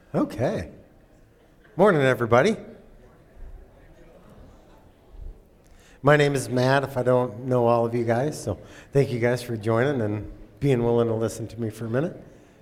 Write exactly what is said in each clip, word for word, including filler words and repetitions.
Okay. Morning, everybody. My name is Matt, if I don't know all of you guys, so thank you guys for joining and being willing to listen to me for a minute.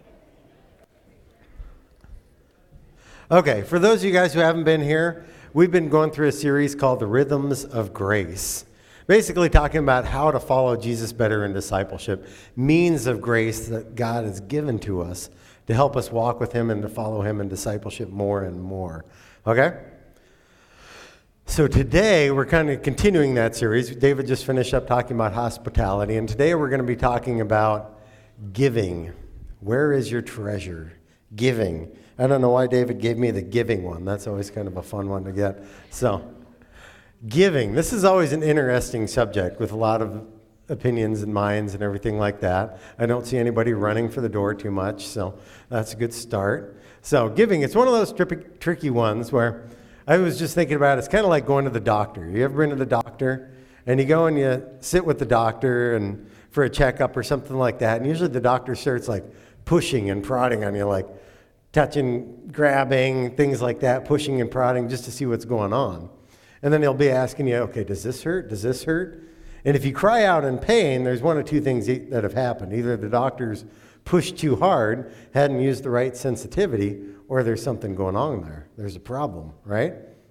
Okay, for those of you guys who haven't been here, we've been going through a series called The Rhythms of Grace. Basically talking about how to follow Jesus better in discipleship, means of grace that God has given to us to help us walk with him and to follow him in discipleship more and more. Okay? So today we're kind of continuing that series. David just finished up talking about hospitality, and today we're going to be talking about giving. Where is your treasure? Giving. I don't know why David gave me the giving one. That's always kind of a fun one to get. So, giving. This is always an interesting subject with a lot of opinions and minds and everything like that. I don't see anybody running for the door too much, so that's a good start. So giving, it's one of those tri- tricky ones where I was just thinking about it. It's kind of like going to the doctor. You ever been to the doctor? And you go and you sit with the doctor and for a checkup or something like that, and usually the doctor starts like pushing and prodding on you, like touching, grabbing, things like that, pushing and prodding just to see what's going on. And then he'll be asking you, okay, does this hurt? Does this hurt? And if you cry out in pain, there's one of two things that have happened. Either the doctor's pushed too hard, hadn't used the right sensitivity, or there's something going on there. There's a problem, right?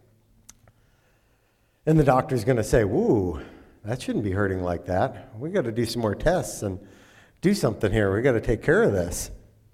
And the doctor's going to say, woo, that shouldn't be hurting like that. We got to do some more tests and do something here. We got to take care of this.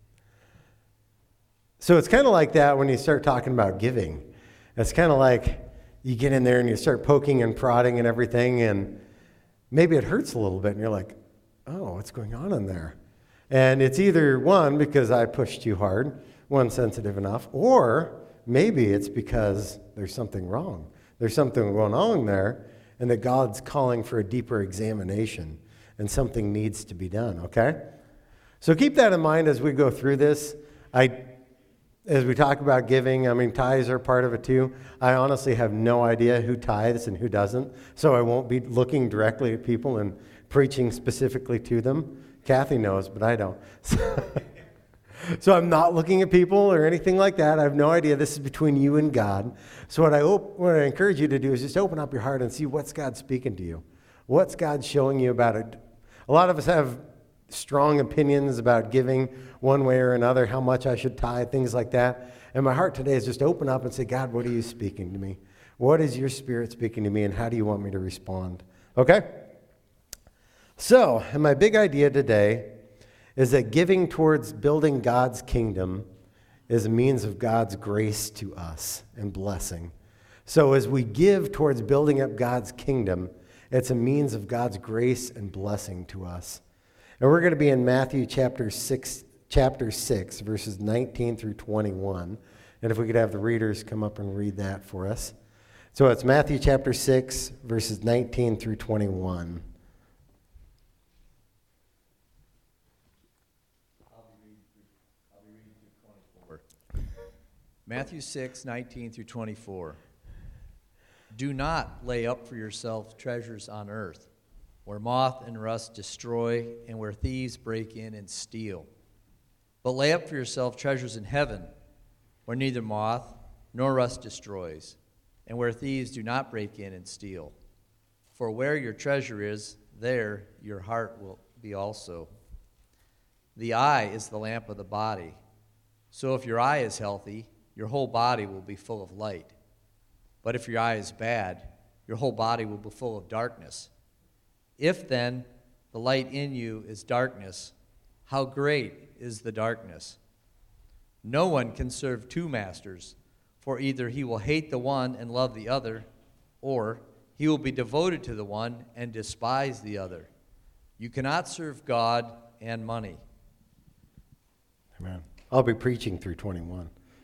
So it's kind of like that when you start talking about giving. It's kind of like you get in there and you start poking and prodding and everything, and maybe it hurts a little bit, and you're like, oh, what's going on in there? And it's either, one, because I pushed too hard, one, sensitive enough, or maybe it's because there's something wrong. There's something going on there, and that God's calling for a deeper examination, and something needs to be done, okay? So keep that in mind as we go through this. I As we talk about giving, I mean, tithes are part of it too. I honestly have no idea who tithes and who doesn't, so I won't be looking directly at people and preaching specifically to them. Kathy knows, but I don't. So I'm not looking at people or anything like that. I have no idea. This is between you and God. So what I, op- what I encourage you to do is just open up your heart and see what's God speaking to you. What's God showing you about it? A lot of us have strong opinions about giving one way or another, how much I should tithe, things like that. And my heart today is just open up and say, God, what are you speaking to me? What is your spirit speaking to me, and how do you want me to respond? Okay? So, and my big idea today is that giving towards building God's kingdom is a means of God's grace to us and blessing. So as we give towards building up God's kingdom, it's a means of God's grace and blessing to us. And we're going to be in Matthew chapter six, chapter six, verses nineteen through twenty-one. And if we could have the readers come up and read that for us. So it's Matthew chapter six, verses nineteen through twenty-one. I'll be reading through, I'll be reading through twenty-four. Matthew six, nineteen through twenty-four. Do not lay up for yourself treasures on earth, where moth and rust destroy, and where thieves break in and steal. But lay up for yourself treasures in heaven, where neither moth nor rust destroys, and where thieves do not break in and steal. For where your treasure is, there your heart will be also. The eye is the lamp of the body. So if your eye is healthy, your whole body will be full of light. But if your eye is bad, your whole body will be full of darkness. If then the light in you is darkness, how great is the darkness? No one can serve two masters, for either he will hate the one and love the other, or he will be devoted to the one and despise the other. You cannot serve God and money. Amen. I'll be preaching through twenty-one.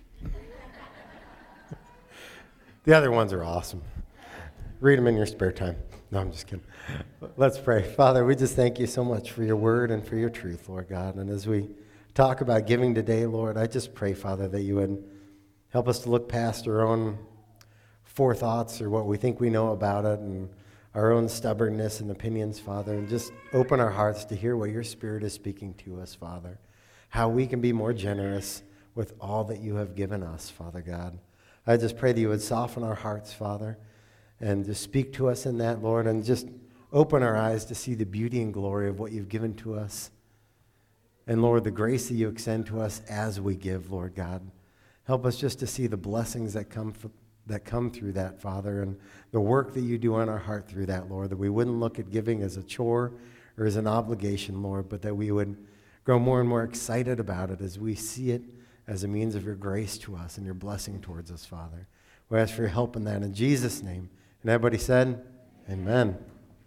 The other ones are awesome. Read them in your spare time. No, I'm just kidding. Let's pray. Father, we just thank you so much for your word and for your truth, Lord God. And as we talk about giving today, Lord, I just pray, Father, that you would help us to look past our own forethoughts or what we think we know about it and our own stubbornness and opinions, Father, and just open our hearts to hear what your Spirit is speaking to us, Father. How we can be more generous with all that you have given us, Father God. I just pray that you would soften our hearts, Father, and just speak to us in that, Lord, and just open our eyes to see the beauty and glory of what you've given to us. And, Lord, the grace that you extend to us as we give, Lord God. Help us just to see the blessings that come f- that come through that, Father, and the work that you do on our heart through that, Lord, that we wouldn't look at giving as a chore or as an obligation, Lord, but that we would grow more and more excited about it as we see it as a means of your grace to us and your blessing towards us, Father. We ask for your help in that in Jesus' name. And everybody said, amen.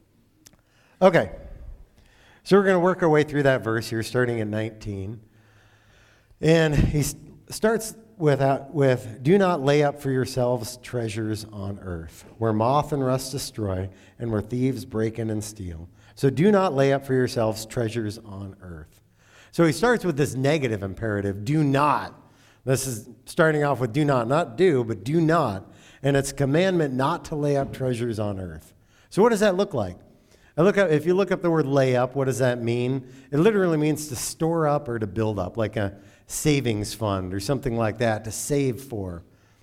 Okay, so we're going to work our way through that verse here, starting in nineteen. And he starts with, uh, with, do not lay up for yourselves treasures on earth, where moth and rust destroy, and where thieves break in and steal. So do not lay up for yourselves treasures on earth. So he starts with this negative imperative, do not. This is starting off with do not, not do, but do not. And it's a commandment not to lay up treasures on earth. So what does that look like? I look up, if you look up the word lay up, what does that mean? It literally means to store up or to build up, like a savings fund or something like that, to save for.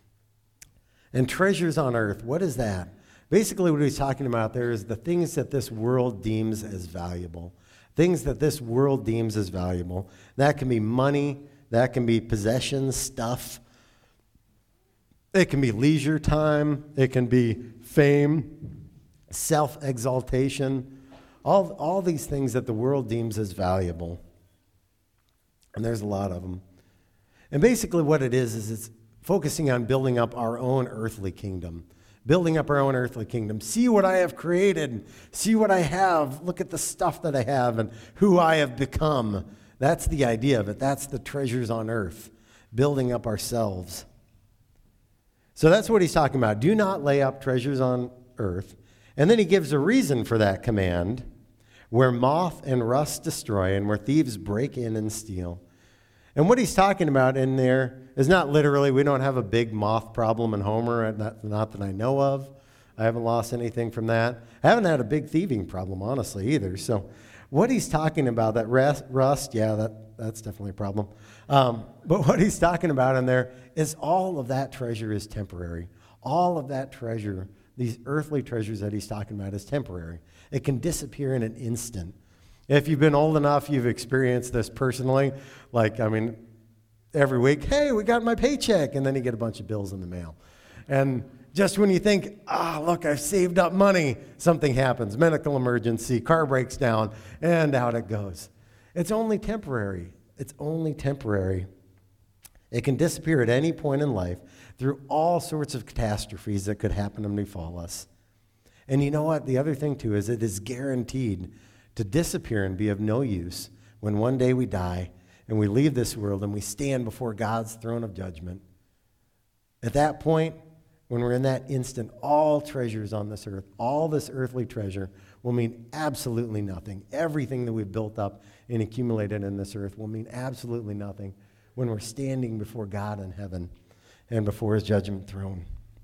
And treasures on earth, what is that? Basically what he's talking about there is the things that this world deems as valuable. Things that this world deems as valuable. That can be money, that can be possessions, stuff. It can be leisure time, it can be fame, self-exaltation, all, all these things that the world deems as valuable. And there's a lot of them. And basically what it is, is it's focusing on building up our own earthly kingdom. Building up our own earthly kingdom. See what I have created. See what I have. Look at the stuff that I have and who I have become. That's the idea of it. That's the treasures on earth. Building up ourselves. So that's what he's talking about. Do not lay up treasures on earth. And then he gives a reason for that command, where moth and rust destroy and where thieves break in and steal. And what he's talking about in there is not literally, we don't have a big moth problem in Homer, not, not that I know of. I haven't lost anything from that. I haven't had a big thieving problem, honestly, either. So what he's talking about, that rust, rust yeah, that, that's definitely a problem. Um, but what he's talking about in there is all of that treasure is temporary. All of that treasure, these earthly treasures that he's talking about, is temporary. It can disappear in an instant. If you've been old enough, you've experienced this personally. Like, I mean, every week, hey, we got my paycheck, and then you get a bunch of bills in the mail. And just when you think, ah, look, I've saved up money, something happens, medical emergency, car breaks down, and out it goes. It's only temporary. It's only temporary. It can disappear at any point in life through all sorts of catastrophes that could happen and befall us. And you know what? The other thing, too, is it is guaranteed to disappear and be of no use when one day we die and we leave this world and we stand before God's throne of judgment. At that point, when we're in that instant, all treasures on this earth, all this earthly treasure will mean absolutely nothing. Everything that we've built up and accumulated in this earth will mean absolutely nothing when we're standing before God in heaven and before his judgment throne.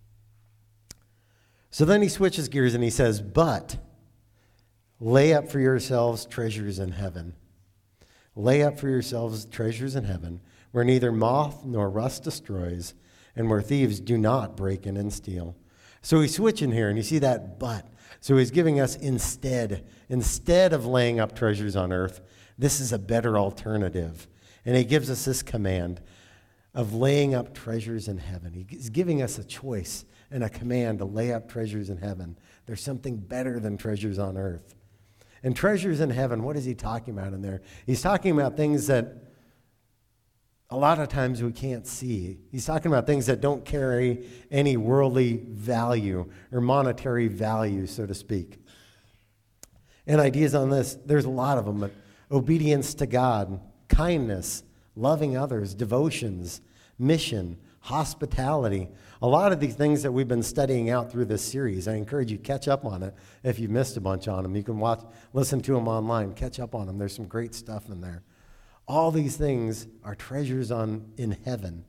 So then he switches gears and he says, but lay up for yourselves treasures in heaven. Lay up for yourselves treasures in heaven, where neither moth nor rust destroys, and where thieves do not break in and steal. So he's switching here, and you see that but. So he's giving us instead, instead of laying up treasures on earth, this is a better alternative. And he gives us this command of laying up treasures in heaven. He's giving us a choice and a command to lay up treasures in heaven. There's something better than treasures on earth. And treasures in heaven, what is he talking about in there? He's talking about things that a lot of times we can't see. He's talking about things that don't carry any worldly value or monetary value, so to speak. And ideas on this, there's a lot of them, but obedience to God, kindness, loving others, devotions, mission, hospitality. A lot of these things that we've been studying out through this series, I encourage you to catch up on it. If you've missed a bunch on them, you can watch, listen to them online, catch up on them. There's some great stuff in there. All these things are treasures on in heaven.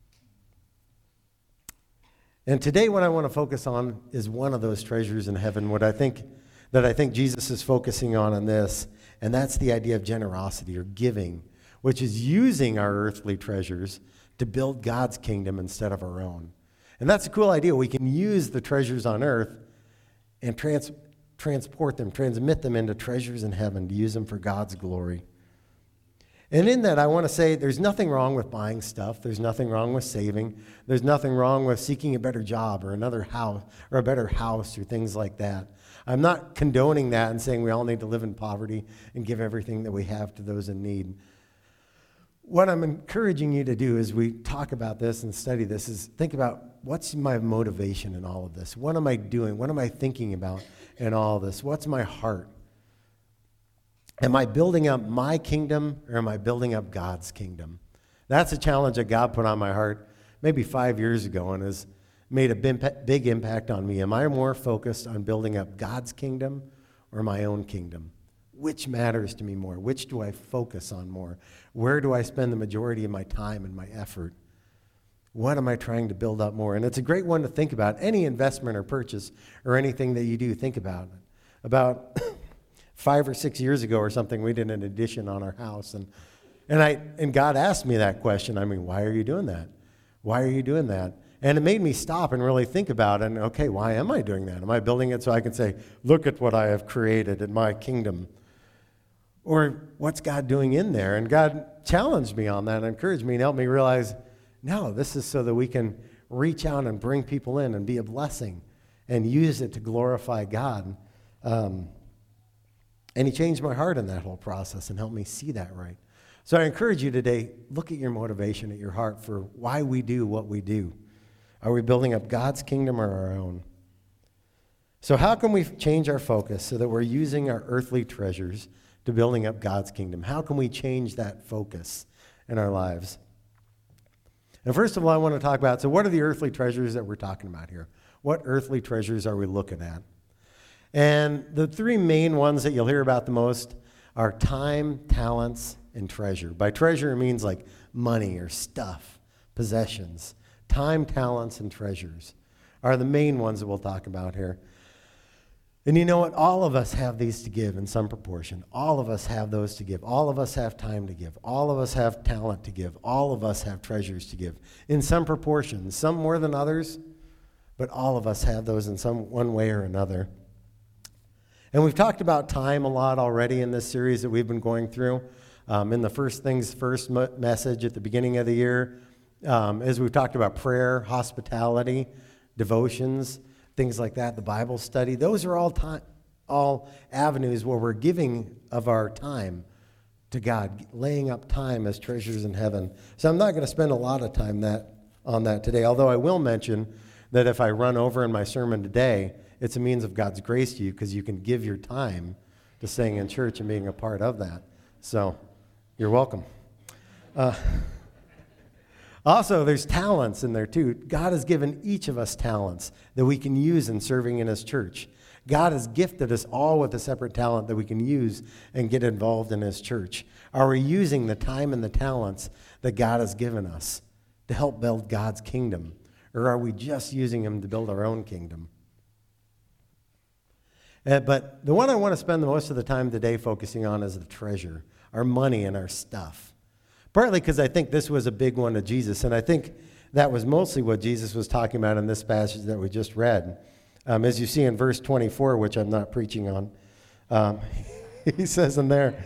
And today what I want to focus on is one of those treasures in heaven, what I think that I think Jesus is focusing on in this, and that's the idea of generosity or giving, which is using our earthly treasures to build God's kingdom instead of our own. And that's a cool idea. We can use the treasures on earth and trans- transport them, transmit them into treasures in heaven to use them for God's glory. And in that, I want to say there's nothing wrong with buying stuff. There's nothing wrong with saving. There's nothing wrong with seeking a better job or another house or a better house or things like that. I'm not condoning that and saying we all need to live in poverty and give everything that we have to those in need. What I'm encouraging you to do as we talk about this and study this is think about what's my motivation in all of this? What am I doing? What am I thinking about in all of this? What's my heart? Am I building up my kingdom or am I building up God's kingdom? That's a challenge that God put on my heart maybe five years ago and has made a big impact on me. Am I more focused on building up God's kingdom or my own kingdom? Which matters to me more? Which do I focus on more? Where do I spend the majority of my time and my effort? What am I trying to build up more? And it's a great one to think about. Any investment or purchase or anything that you do, think about it. About five or six years ago or something, we did an addition on our house. And, and, I, and God asked me that question. I mean, why are you doing that? Why are you doing that? And it made me stop and really think about it. And, okay, why am I doing that? Am I building it so I can say, look at what I have created in my kingdom? Or what's God doing in there? And God challenged me on that and encouraged me and helped me realize, no, this is so that we can reach out and bring people in and be a blessing and use it to glorify God. Um, and he changed my heart in that whole process and helped me see that right. So I encourage you today, look at your motivation, at your heart for why we do what we do. Are we building up God's kingdom or our own? So how can we change our focus so that we're using our earthly treasures to building up God's kingdom? How can we change that focus in our lives? And first of all, I want to talk about, so what are the earthly treasures that we're talking about here? What earthly treasures are we looking at? And the three main ones that you'll hear about the most are time, talents, and treasure. By treasure, it means like money or stuff, possessions. Time, talents, and treasures are the main ones that we'll talk about here. And you know what? All of us have these to give in some proportion. All of us have those to give. All of us have time to give. All of us have talent to give. All of us have treasures to give in some proportion. Some more than others, but all of us have those in some one way or another. And we've talked about time a lot already in this series that we've been going through. Um, in the First Things First message at the beginning of the year, um, as we've talked about prayer, hospitality, devotions, things like that, the Bible study, those are all time, all avenues where we're giving of our time to God, laying up time as treasures in heaven. So I'm not going to spend a lot of time that on that today, although I will mention that if I run over in my sermon today, it's a means of God's grace to you because you can give your time to staying in church and being a part of that. So you're welcome. Uh, Also, there's talents in there too. God has given each of us talents that we can use in serving in his church. God has gifted us all with a separate talent that we can use and get involved in his church. Are we using the time and the talents that God has given us to help build God's kingdom? Or are we just using them to build our own kingdom? Uh, but the one I want to spend the most of the time today focusing on is the treasure, our money and our stuff. Partly because I think this was a big one to Jesus, and I think that was mostly what Jesus was talking about in this passage that we just read. Um, as you see in verse twenty-four, which I'm not preaching on, um, he says in there,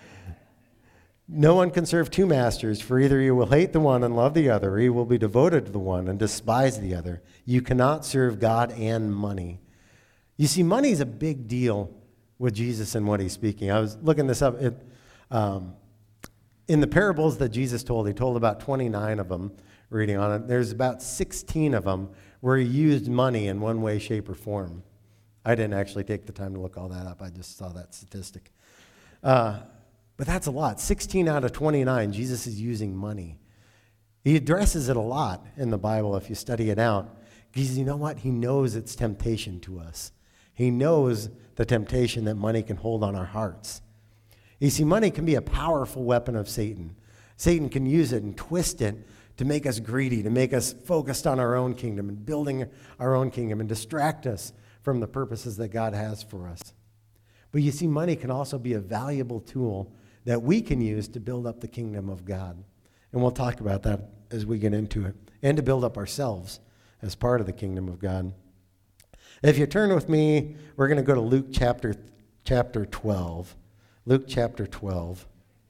no one can serve two masters, for either you will hate the one and love the other, or you will be devoted to the one and despise the other. You cannot serve God and money. You see, money is a big deal with Jesus and what he's speaking. I was looking this up. It, um, In the parables that Jesus told, he told about twenty-nine of them, reading on it. There's about sixteen of them where he used money in one way, shape, or form. I didn't actually take the time to look all that up. I just saw that statistic. Uh, but that's a lot. sixteen out of twenty-nine, Jesus is using money. He addresses it a lot in the Bible if you study it out. Because you know what? He knows it's temptation to us. He knows the temptation that money can hold on our hearts. You see, money can be a powerful weapon of Satan. Satan can use it and twist it to make us greedy, to make us focused on our own kingdom and building our own kingdom and distract us from the purposes that God has for us. But you see, money can also be a valuable tool that we can use to build up the kingdom of God And we'll talk about that as we get into it. And to build up ourselves as part of the kingdom of God. If you turn with me, we're going to go to Luke chapter, chapter twelve. Luke chapter twelve.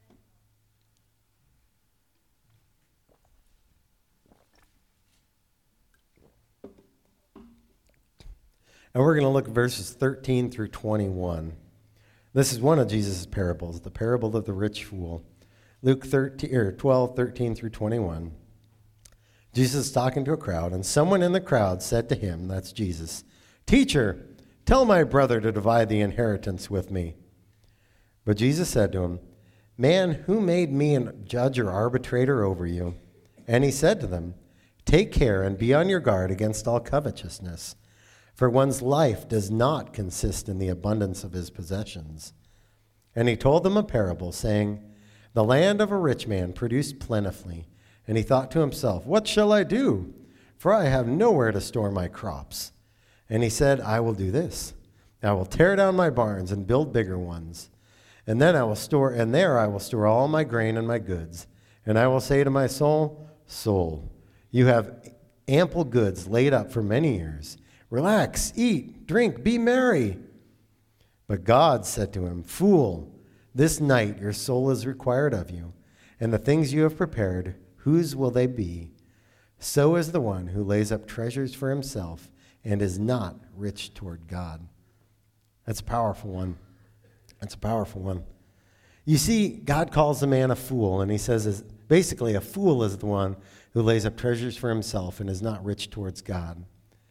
And we're going to look at verses thirteen through twenty-one. This is one of Jesus' parables, the parable of the rich fool. Luke thirteen, or twelve, thirteen through twenty-one. Jesus is talking to a crowd, and someone in the crowd said to him, that's Jesus, "Teacher, tell my brother to divide the inheritance with me." But Jesus said to him, "Man, who made me a judge or arbitrator over you?" And he said to them, "Take care and be on your guard against all covetousness. For one's life does not consist in the abundance of his possessions." And he told them a parable, saying, "The land of a rich man produced plentifully. And he thought to himself, 'What shall I do? For I have nowhere to store my crops.' And he said, 'I will do this. I will tear down my barns and build bigger ones. And then I will store, and there I will store all my grain and my goods. And I will say to my soul, Soul, you have ample goods laid up for many years. Relax, eat, drink, be merry.' But God said to him, 'Fool, this night your soul is required of you, and the things you have prepared, whose will they be? So is the one who lays up treasures for himself and is not rich toward God.'" That's a powerful one. That's a powerful one. You see, God calls a man a fool, and he says is basically a fool is the one who lays up treasures for himself and is not rich towards God.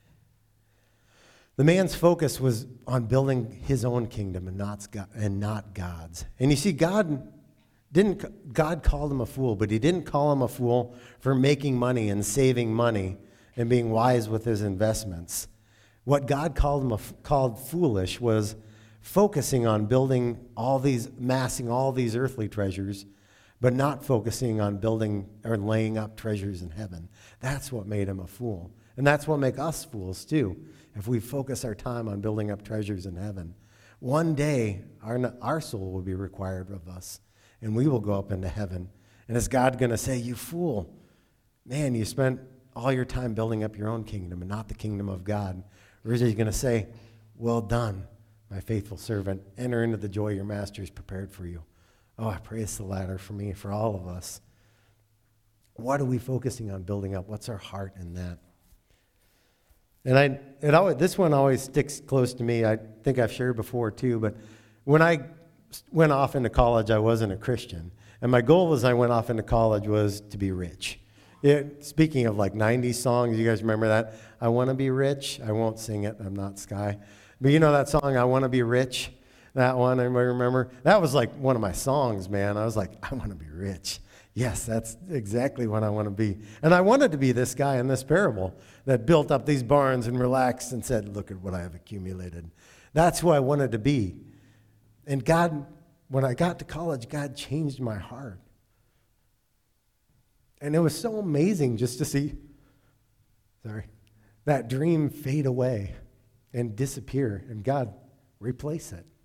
The man's focus was on building his own kingdom and not, and not God's. And you see, God didn't, God called him a fool, but he didn't call him a fool for making money and saving money and being wise with his investments. What God called him a, called foolish was focusing on building all these, massing all these earthly treasures, but not focusing on building or laying up treasures in heaven. That's what made him a fool. And that's what makes us fools too, if we focus our time on building up treasures in heaven. One day, our, our soul will be required of us, and we will go up into heaven. And is God going to say, "You fool, man, you spent all your time building up your own kingdom and not the kingdom of God"? Or is he going to say, "Well done, my faithful servant, enter into the joy your master has prepared for you"? Oh, I pray it's the latter for me, for all of us. What are we focusing on building up? What's our heart in that? And I, it always, this one always sticks close to me. I think I've shared before too, but when I went off into college, I wasn't a Christian. And my goal as I went off into college was to be rich. It, speaking of like nineties songs, you guys remember that? I want to be rich. I won't sing it. I'm not Sky. But you know that song, I Want to Be Rich? That one, anybody remember? That was like one of my songs, man. I was like, I want to be rich. Yes, that's exactly what I want to be. And I wanted to be this guy in this parable that built up these barns and relaxed and said, "Look at what I have accumulated." That's who I wanted to be. And God, when I got to college, God changed my heart. And it was so amazing just to see, sorry, that dream fade away and disappear, and God replace it.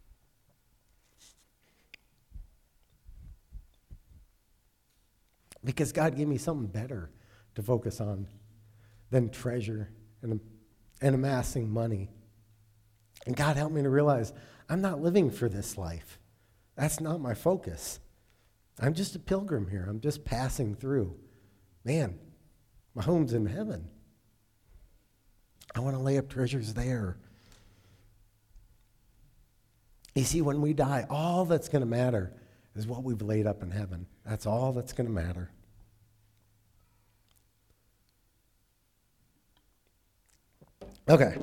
Because God gave me something better to focus on than treasure and, and amassing money. And God helped me to realize I'm not living for this life. That's not my focus. I'm just a pilgrim here. I'm just passing through. Man, my home's in heaven. I want to lay up treasures there. You see, when we die, all that's going to matter is what we've laid up in heaven. That's all that's going to matter. Okay.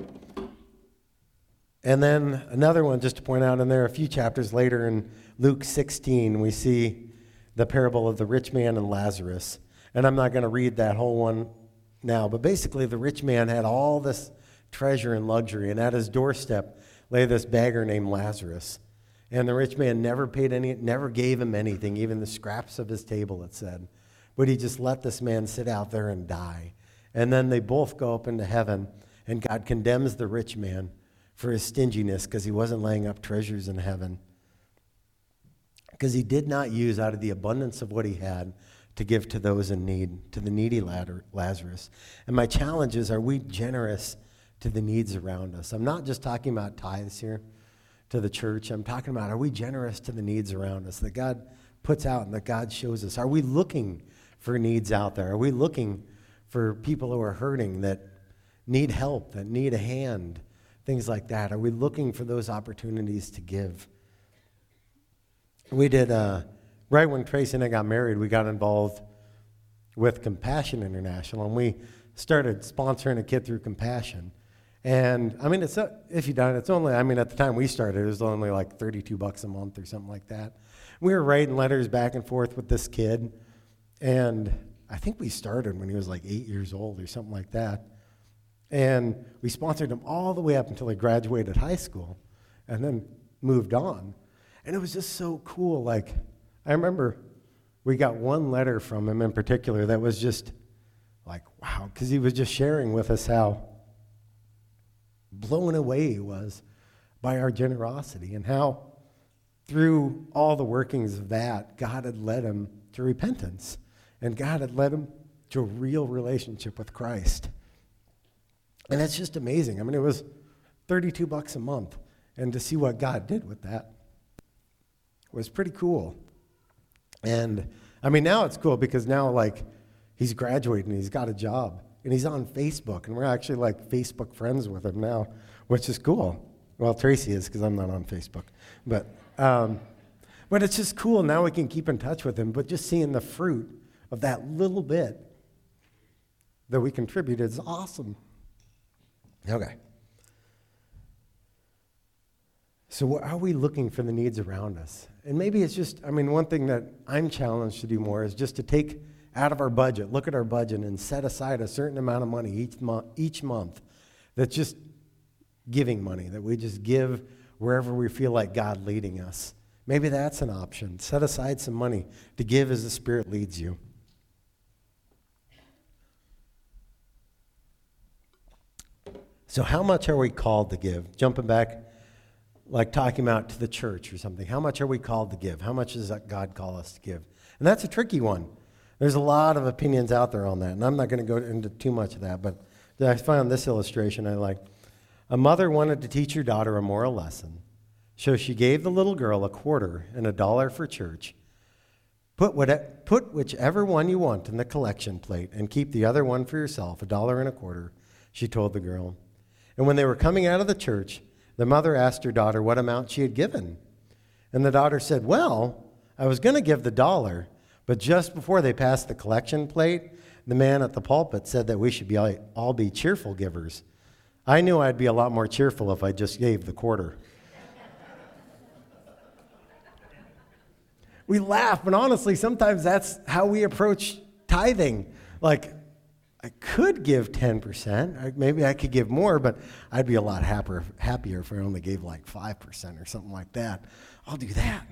And then another one, just to point out in there, a few chapters later in Luke sixteen, we see the parable of the rich man and Lazarus. And I'm not going to read that whole one now, but basically the rich man had all this treasure and luxury, and at his doorstep lay this beggar named Lazarus. And the rich man never paid any, never gave him anything, even the scraps of his table, it said. But he just let this man sit out there and die. And then they both go up into heaven, and God condemns the rich man for his stinginess because he wasn't laying up treasures in heaven. Because he did not use out of the abundance of what he had to give to those in need, to the needy Lazarus. And my challenge is, are we generous to the needs around us? I'm not just talking about tithes here to the church. I'm talking about, are we generous to the needs around us that God puts out and that God shows us? Are we looking for needs out there? Are we looking for people who are hurting, that need help, that need a hand, things like that? Are we looking for those opportunities to give? We did, uh, right when Tracy and I got married, we got involved with Compassion International, and we started sponsoring a kid through Compassion. And, I mean, it's a, if you done it, it's only, I mean, at the time we started, it was only like thirty-two bucks a month or something like that. We were writing letters back and forth with this kid, and I think we started when he was like eight years old or something like that. And we sponsored him all the way up until he graduated high school and then moved on. And it was just so cool. Like, I remember we got one letter from him in particular that was just like, wow, because he was just sharing with us how blown away he was by our generosity and how through all the workings of that, God had led him to repentance, and God had led him to a real relationship with Christ. And that's just amazing. I mean, it was thirty-two bucks a month, and to see what God did with that was pretty cool. And I mean, now it's cool because now, like, he's graduating, he's got a job, and he's on Facebook, and we're actually like Facebook friends with him now, which is cool. Well, Tracy is, because I'm not on Facebook, but um, but it's just cool. Now we can keep in touch with him. But just seeing the fruit of that little bit that we contributed is awesome. Okay. So are we looking for the needs around us? And maybe it's just, I mean, one thing that I'm challenged to do more is just to take out of our budget, look at our budget, and set aside a certain amount of money each month, each month that's just giving money, that we just give wherever we feel like God leading us. Maybe that's an option. Set aside some money to give as the Spirit leads you. So how much are we called to give? Jumping back, like talking about to the church or something. How much are we called to give? How much does God call us to give? And that's a tricky one. There's a lot of opinions out there on that, and I'm not going to go into too much of that, but I found this illustration I like. A mother wanted to teach her daughter a moral lesson, so she gave the little girl a quarter and a dollar for church. Put, what, put whichever one you want in the collection plate and keep the other one for yourself, a dollar and a quarter, she told the girl. And when they were coming out of the church, the mother asked her daughter what amount she had given. And the daughter said, well, I was going to give the dollar, but just before they passed the collection plate, the man at the pulpit said that we should be all, all be cheerful givers. I knew I'd be a lot more cheerful if I just gave the quarter. We laugh, but honestly, sometimes that's how we approach tithing. Like, I could give ten percent. I, maybe I could give more, but I'd be a lot happier, happier if I only gave like five percent or something like that. I'll do that.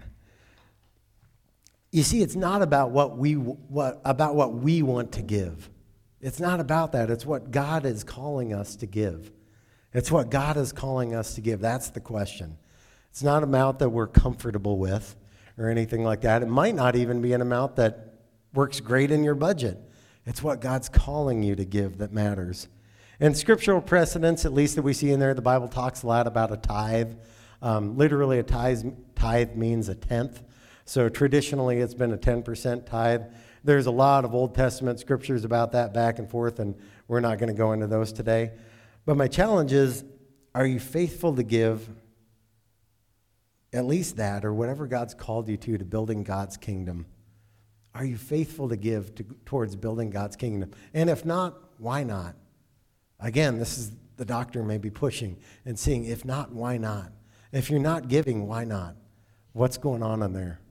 You see, it's not about what we what about what we want to give. It's not about that. It's what God is calling us to give. It's what God is calling us to give. That's the question. It's not an amount that we're comfortable with or anything like that. It might not even be an amount that works great in your budget. It's what God's calling you to give that matters. And scriptural precedents, at least that we see in there, the Bible talks a lot about a tithe. Um, literally, a tithe, tithe means a tenth. So traditionally, it's been a ten percent tithe. There's a lot of Old Testament scriptures about that back and forth, and we're not going to go into those today. But my challenge is, are you faithful to give at least that, or whatever God's called you to, to building God's kingdom? Are you faithful to give to, towards building God's kingdom? And if not, why not? Again, this is the doctor may be pushing and seeing, if not, why not? If you're not giving, why not? What's going on in there?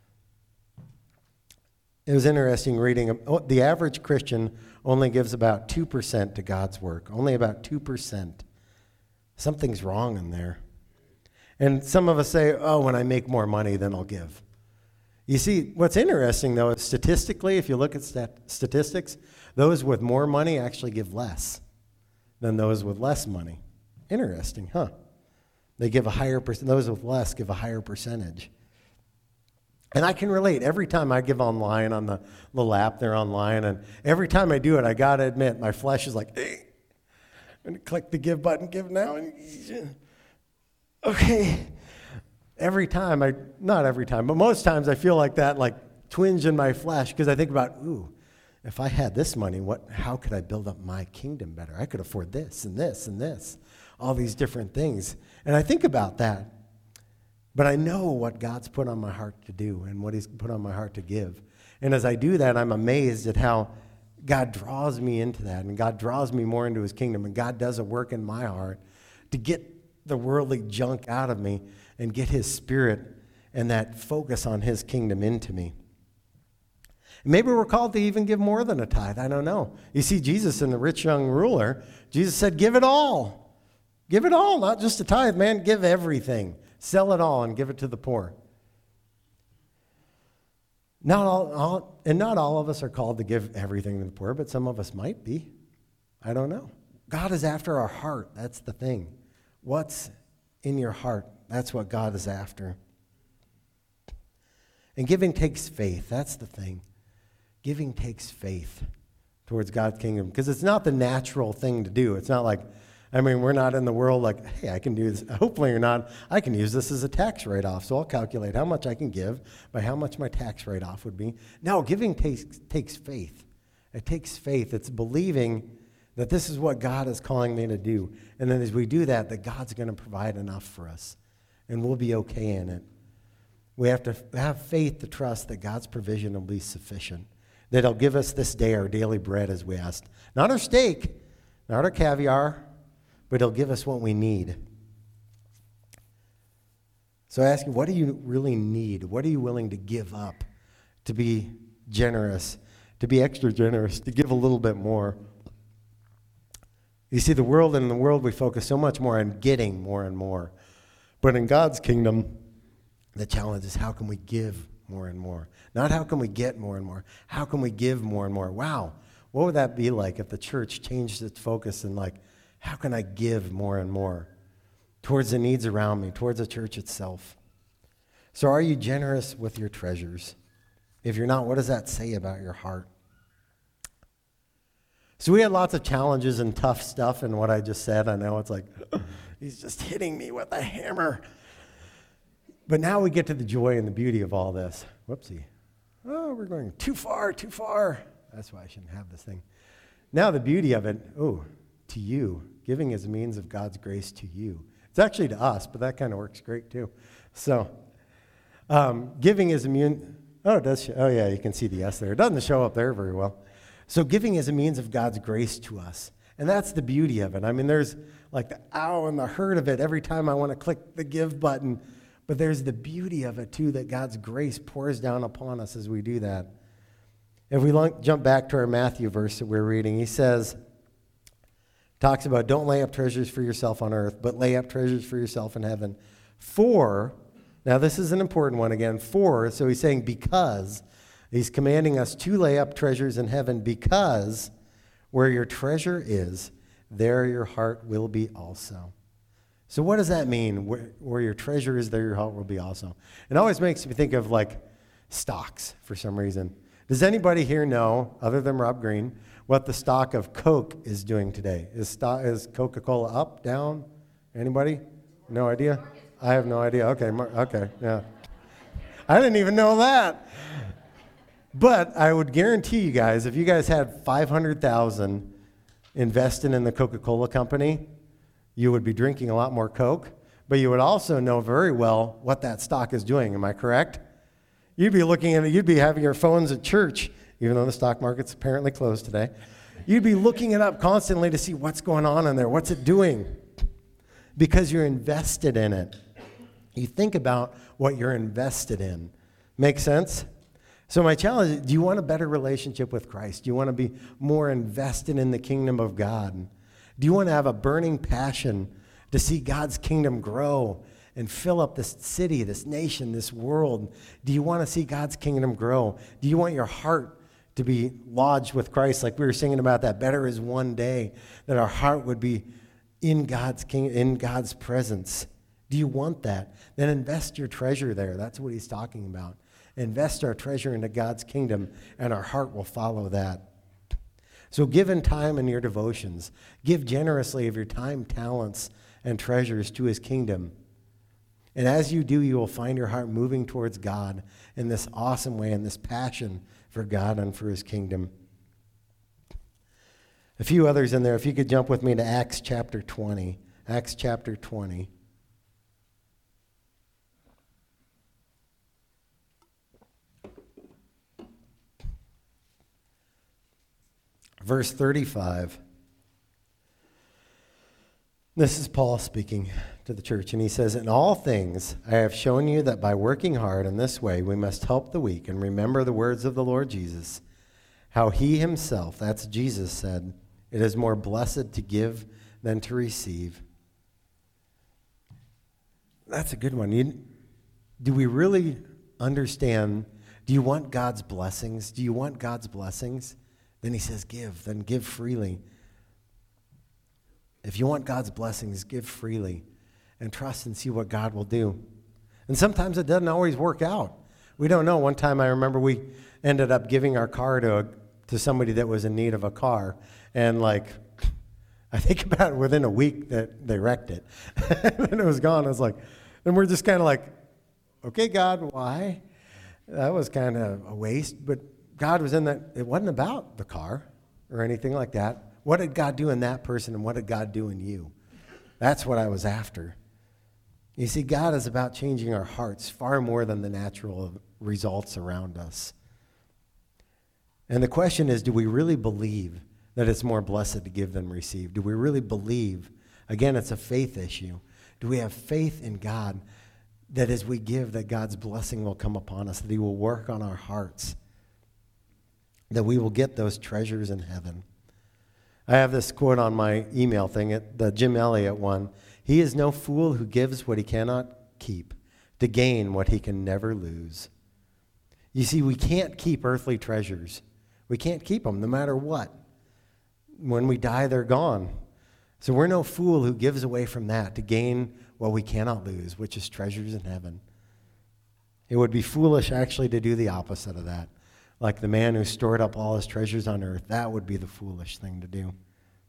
It was interesting reading, the average Christian only gives about two percent to God's work, only about two percent. Something's wrong in there. And some of us say, oh, when I make more money, then I'll give. You see, what's interesting, though, is statistically, if you look at stat- statistics, those with more money actually give less than those with less money. Interesting, huh? They give a higher percent. Those with less give a higher percentage. And I can relate. Every time I give online on the little app, they're online, and every time I do it, I got to admit, my flesh is like, hey, and click the give button, give now, and okay. Every time, I not every time, but most times I feel like that, like twinge in my flesh, because I think about, ooh, if I had this money, what? How could I build up my kingdom better? I could afford this and this and this, all these different things. And I think about that. But I know what God's put on my heart to do and what he's put on my heart to give. And as I do that, I'm amazed at how God draws me into that, and God draws me more into his kingdom, and God does a work in my heart to get the worldly junk out of me and get his spirit and that focus on his kingdom into me. And maybe we're called to even give more than a tithe. I don't know. You see Jesus and the rich young ruler, Jesus said, give it all. Give it all, not just a tithe, man. Give everything. Sell it all and give it to the poor. Not all, all, and not all of us are called to give everything to the poor, but some of us might be. I don't know. God is after our heart. That's the thing. What's in your heart? That's what God is after. And giving takes faith. That's the thing. Giving takes faith towards God's kingdom, because it's not the natural thing to do. It's not like, I mean, we're not in the world like, hey, I can do this. Hopefully you're not. I can use this as a tax write-off, so I'll calculate how much I can give by how much my tax write-off would be. No, giving takes, takes faith. It takes faith. It's believing that this is what God is calling me to do. And then as we do that, that God's going to provide enough for us, and we'll be okay in it. We have to have faith to trust that God's provision will be sufficient, that he'll give us this day our daily bread, as we asked. Not our steak, not our caviar, but he'll give us what we need. So I ask you, what do you really need? What are you willing to give up to be generous, to be extra generous, to give a little bit more? You see, the world, in the world we focus so much more on getting more and more. But in God's kingdom, the challenge is, how can we give more and more? Not how can we get more and more. How can we give more and more? Wow, what would that be like if the church changed its focus and like, how can I give more and more towards the needs around me, towards the church itself? So are you generous with your treasures? If you're not, what does that say about your heart? So we had lots of challenges and tough stuff in what I just said. I know it's like, he's just hitting me with a hammer. But now we get to the joy and the beauty of all this. Whoopsie. Oh, we're going too far, too far. That's why I shouldn't have this thing. Now the beauty of it, oh, to you. Giving is a means of God's grace to you. It's actually to us, but that kind of works great too. So, um, giving is a means, oh, it does, show, oh yeah, you can see the S there. It doesn't show up there very well. So giving is a means of God's grace to us. And that's the beauty of it. I mean, there's like the ow and the hurt of it every time I want to click the give button. But there's the beauty of it too, that God's grace pours down upon us as we do that. If we look, jump back to our Matthew verse that we're reading, he says, talks about, don't lay up treasures for yourself on earth, but lay up treasures for yourself in heaven. For, now this is an important one again, for, so he's saying because, he's commanding us to lay up treasures in heaven, because where your treasure is, there your heart will be also. So what does that mean? Where, where your treasure is, there your heart will be also. It always makes me think of like stocks for some reason. Does anybody here know, other than Rob Green, what the stock of Coke is doing today? Is, stock, is Coca-Cola up, down? Anybody? No idea? I have no idea. Okay, okay, yeah. I didn't even know that. But I would guarantee you guys, if you guys had five hundred thousand dollars invested in the Coca-Cola company, you would be drinking a lot more Coke, but you would also know very well what that stock is doing. Am I correct? You'd be looking at it, you'd be having your phones at church, even though the stock market's apparently closed today. You'd be looking it up constantly to see what's going on in there, what's it doing, because you're invested in it. You think about what you're invested in. Make sense? So my challenge is, do you want a better relationship with Christ? Do you want to be more invested in the kingdom of God? Do you want to have a burning passion to see God's kingdom grow and fill up this city, this nation, this world? Do you want to see God's kingdom grow? Do you want your heart to be lodged with Christ, like we were singing about that, better is one day, that our heart would be in God's king, in God's presence? Do you want that? Then invest your treasure there. That's what he's talking about. Invest our treasure into God's kingdom, and our heart will follow that. So give in time in your devotions. Give generously of your time, talents, and treasures to his kingdom. And as you do, you will find your heart moving towards God in this awesome way, in this passion for God and for his kingdom. A few others in there. If you could jump with me to Acts chapter twenty. Acts chapter twenty. Verse thirty-five. This is Paul speaking to the church, and he says, "In all things I have shown you that by working hard in this way we must help the weak and remember the words of the Lord Jesus, how he himself," that's Jesus, said, "it is more blessed to give than to receive." That's a good one. You, do we really understand? Do you want God's blessings? Do you want God's blessings? Then he says, give. Then give freely. If you want God's blessings, give freely and trust and see what God will do. And sometimes it doesn't always work out. We don't know. One time I remember we ended up giving our car to a, to somebody that was in need of a car. And like, I think about it, within a week that they wrecked it. And it was gone. I was like, and we're just kind of like, okay, God, why? That was kind of a waste. But God was in that. It wasn't about the car or anything like that. What did God do in that person, and what did God do in you? That's what I was after. You see, God is about changing our hearts far more than the natural results around us. And the question is, do we really believe that it's more blessed to give than receive? Do we really believe? Again, it's a faith issue. Do we have faith in God that as we give, that God's blessing will come upon us, that he will work on our hearts, that we will get those treasures in heaven? I have this quote on my email thing, the Jim Elliot one. "He is no fool who gives what he cannot keep to gain what he can never lose." You see, we can't keep earthly treasures. We can't keep them no matter what. When we die, they're gone. So we're no fool who gives away from that to gain what we cannot lose, which is treasures in heaven. It would be foolish actually to do the opposite of that. Like the man who stored up all his treasures on earth, that would be the foolish thing to do.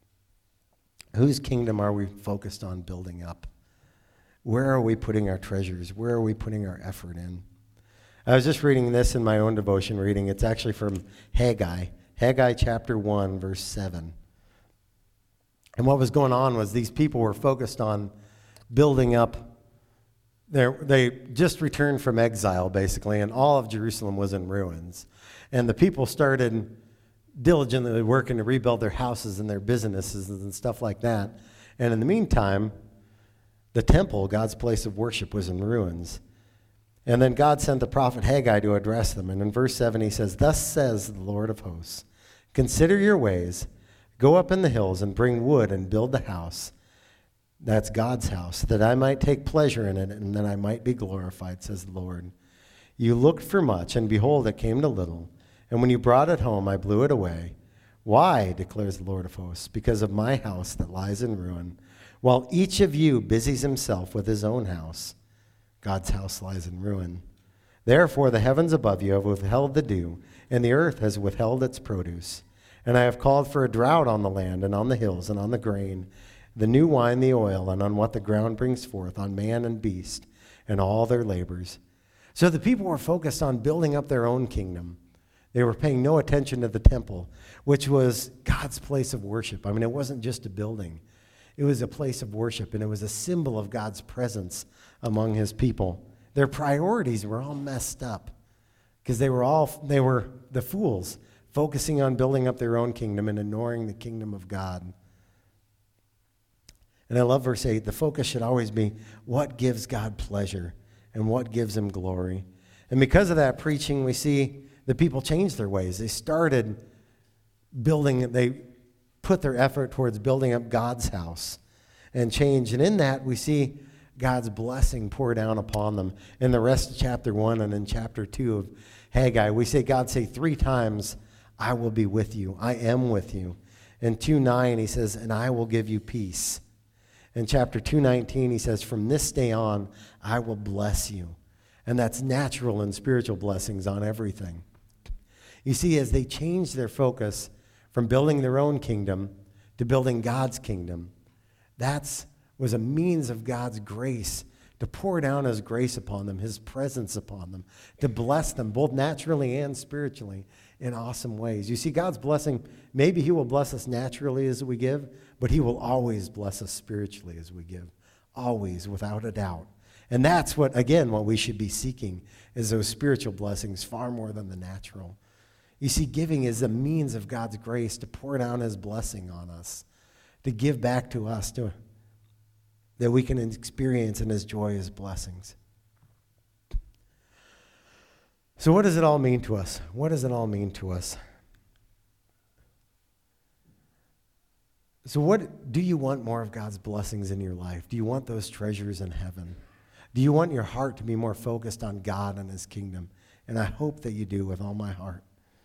Whose kingdom are we focused on building up? Where are we putting our treasures? Where are we putting our effort in? I was just reading this in my own devotion reading. It's actually from Haggai. Haggai chapter one, verse seven. And what was going on was these people were focused on building up. Their, they just returned from exile, basically, and all of Jerusalem was in ruins. And the people started diligently working to rebuild their houses and their businesses and stuff like that. And in the meantime, the temple, God's place of worship, was in ruins. And then God sent the prophet Haggai to address them. And in verse seven, he says, "Thus says the Lord of hosts, consider your ways, go up in the hills and bring wood and build the house." That's God's house, "that I might take pleasure in it and that I might be glorified, says the Lord. You looked for much, and behold, it came to little. And when you brought it home, I blew it away. Why, declares the Lord of hosts? Because of my house that lies in ruin. While each of you busies himself with his own house, God's house lies in ruin. Therefore the heavens above you have withheld the dew, and the earth has withheld its produce. And I have called for a drought on the land and on the hills and on the grain, the new wine, the oil, and on what the ground brings forth, on man and beast, and all their labors." So the people were focused on building up their own kingdom. They were paying no attention to the temple, which was God's place of worship. I mean, it wasn't just a building. It was a place of worship, and it was a symbol of God's presence among his people. Their priorities were all messed up because they were all, they were the fools, focusing on building up their own kingdom and ignoring the kingdom of God. And I love verse eight. The focus should always be what gives God pleasure and what gives him glory. And because of that preaching, we see the people changed their ways. They started building, they put their effort towards building up God's house and change. And in that, we see God's blessing pour down upon them. In the rest of chapter one and in chapter two of Haggai, we see God say three times, "I will be with you. I am with you." In two nine, he says, "And I will give you peace." In chapter two nineteen, he says, "From this day on, I will bless you." And that's natural and spiritual blessings on everything. You see, as they changed their focus from building their own kingdom to building God's kingdom, that was a means of God's grace to pour down his grace upon them, his presence upon them, to bless them both naturally and spiritually in awesome ways. You see, God's blessing, maybe he will bless us naturally as we give, but he will always bless us spiritually as we give. Always, without a doubt. And that's what, again, what we should be seeking is those spiritual blessings far more than the natural. You see, giving is a means of God's grace to pour down his blessing on us, to give back to us, to, that we can experience in his joy, his blessings. So what does it all mean to us? What does it all mean to us? So what do you want more of God's blessings in your life? Do you want those treasures in heaven? Do you want your heart to be more focused on God and his kingdom? And I hope that you do with all my heart.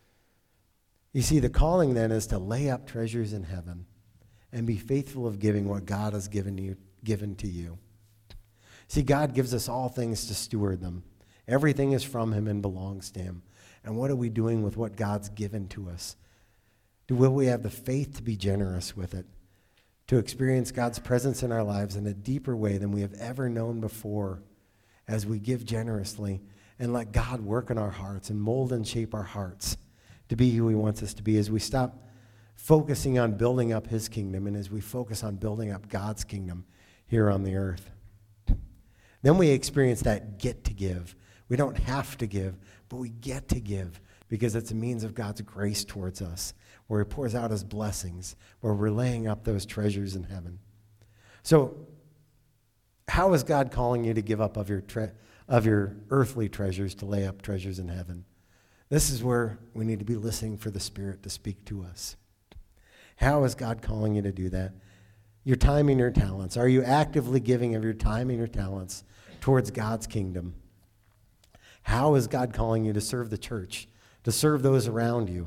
You see, the calling then is to lay up treasures in heaven and be faithful of giving what God has given you, given to you. See, God gives us all things to steward them. Everything is from him and belongs to him. And what are we doing with what God's given to us? Do will we have the faith to be generous with it, to experience God's presence in our lives in a deeper way than we have ever known before as we give generously and let God work in our hearts and mold and shape our hearts to be who he wants us to be as we stop focusing on building up his kingdom and as we focus on building up God's kingdom here on the earth. Then we experience that get to give. We don't have to give, but we get to give because it's a means of God's grace towards us, where he pours out his blessings, where we're laying up those treasures in heaven. So how is God calling you to give up of your tre- of your earthly treasures to lay up treasures in heaven? This is where we need to be listening for the Spirit to speak to us. How is God calling you to do that? Your time and your talents. Are you actively giving of your time and your talents towards God's kingdom? How is God calling you to serve the church, to serve those around you?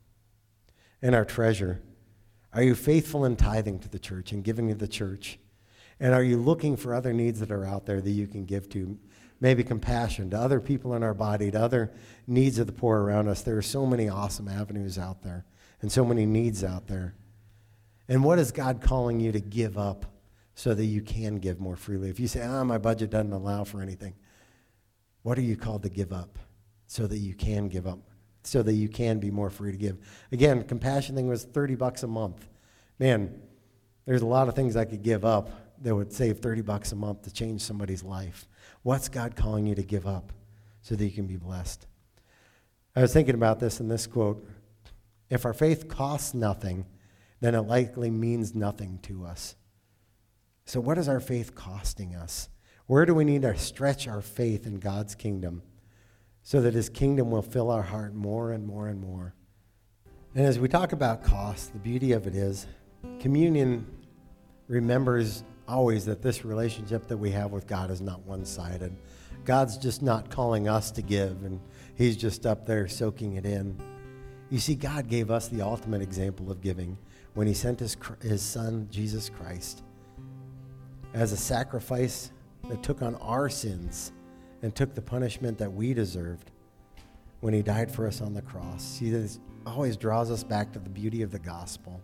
And our treasure. Are you faithful in tithing to the church and giving to the church? And are you looking for other needs that are out there that you can give to? Maybe compassion to other people in our body, to other needs of the poor around us. There are so many awesome avenues out there and so many needs out there. And what is God calling you to give up so that you can give more freely? If you say, ah, my budget doesn't allow for anything, what are you called to give up so that you can give up, so that you can be more free to give? Again, compassion thing was thirty bucks a month. Man, there's a lot of things I could give up that would save thirty bucks a month to change somebody's life. What's God calling you to give up so that you can be blessed? I was thinking about this in this quote. If our faith costs nothing, then it likely means nothing to us. So what is our faith costing us? Where do we need to stretch our faith in God's kingdom so that his kingdom will fill our heart more and more and more? And as we talk about cost, the beauty of it is communion remembers always that this relationship that we have with God is not one-sided. God's just not calling us to give, and he's just up there soaking it in. You see, God gave us the ultimate example of giving when he sent his, his son, Jesus Christ, as a sacrifice that took on our sins and took the punishment that we deserved when he died for us on the cross. See, this always draws us back to the beauty of the gospel.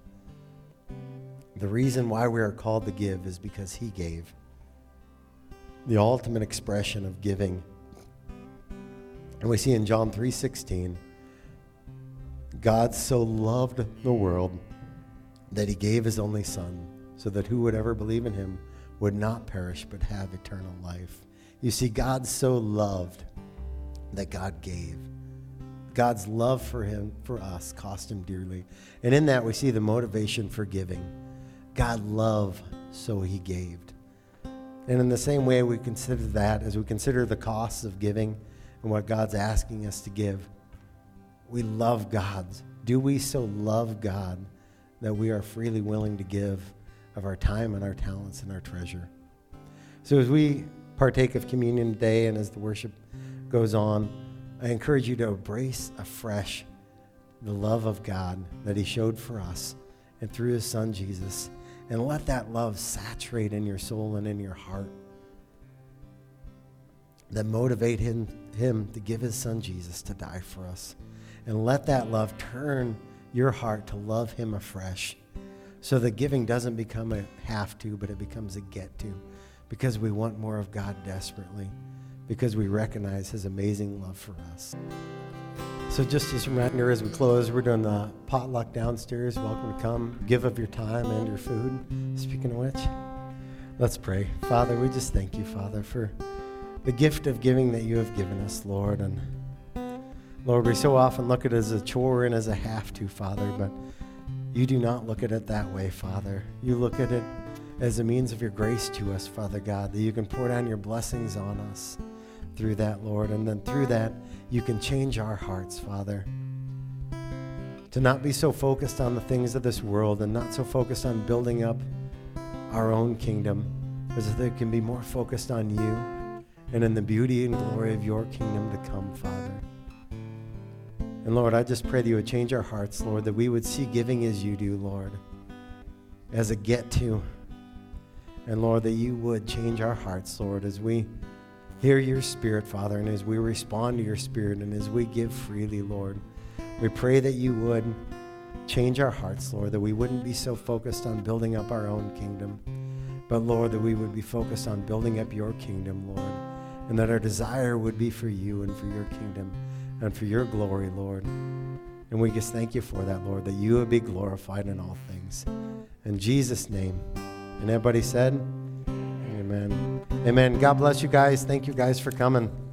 The reason why we are called to give is because he gave. The ultimate expression of giving. And we see in John three sixteen, God so loved the world that he gave his only son, so that who would ever believe in him would not perish but have eternal life. You see, God so loved that God gave. God's love for him, for us, cost him dearly. And in that we see the motivation for giving. God loved, so he gave. And in the same way we consider that, as we consider the costs of giving and what God's asking us to give, we love God. Do we so love God that we are freely willing to give of our time and our talents and our treasure? So as we partake of communion today and as the worship goes on, I encourage you to embrace afresh the love of God that he showed for us and through his son Jesus, and let that love saturate in your soul and in your heart. that motivate him, him to give his son Jesus to die for us. And let that love turn your heart to love him afresh, so that giving doesn't become a have to, but it becomes a get to, because we want more of God desperately, because we recognize his amazing love for us. So just as a reminder, as we close, we're doing the potluck downstairs. Welcome to come, give of your time and your food. Speaking of which, let's pray. Father, we just thank you, Father, for the gift of giving that you have given us, Lord. And Lord, we so often look at it as a chore and as a have to, Father, but you do not look at it that way, Father. You look at it as a means of your grace to us, Father God, that you can pour down your blessings on us through that, Lord. And then through that, you can change our hearts, Father, to not be so focused on the things of this world and not so focused on building up our own kingdom, but that they can be more focused on you and in the beauty and glory of your kingdom to come, Father. And Lord, I just pray that you would change our hearts, Lord, that we would see giving as you do, Lord, as a get to. And Lord, that you would change our hearts, Lord, as we hear your Spirit, Father, and as we respond to your Spirit and as we give freely, Lord. We pray that you would change our hearts, Lord, that we wouldn't be so focused on building up our own kingdom, but Lord, that we would be focused on building up your kingdom, Lord, and that our desire would be for you and for your kingdom and for your glory, Lord. And we just thank you for that, Lord, that you would be glorified in all things. In Jesus' name. And everybody said, amen. Amen. God bless you guys. Thank you guys for coming.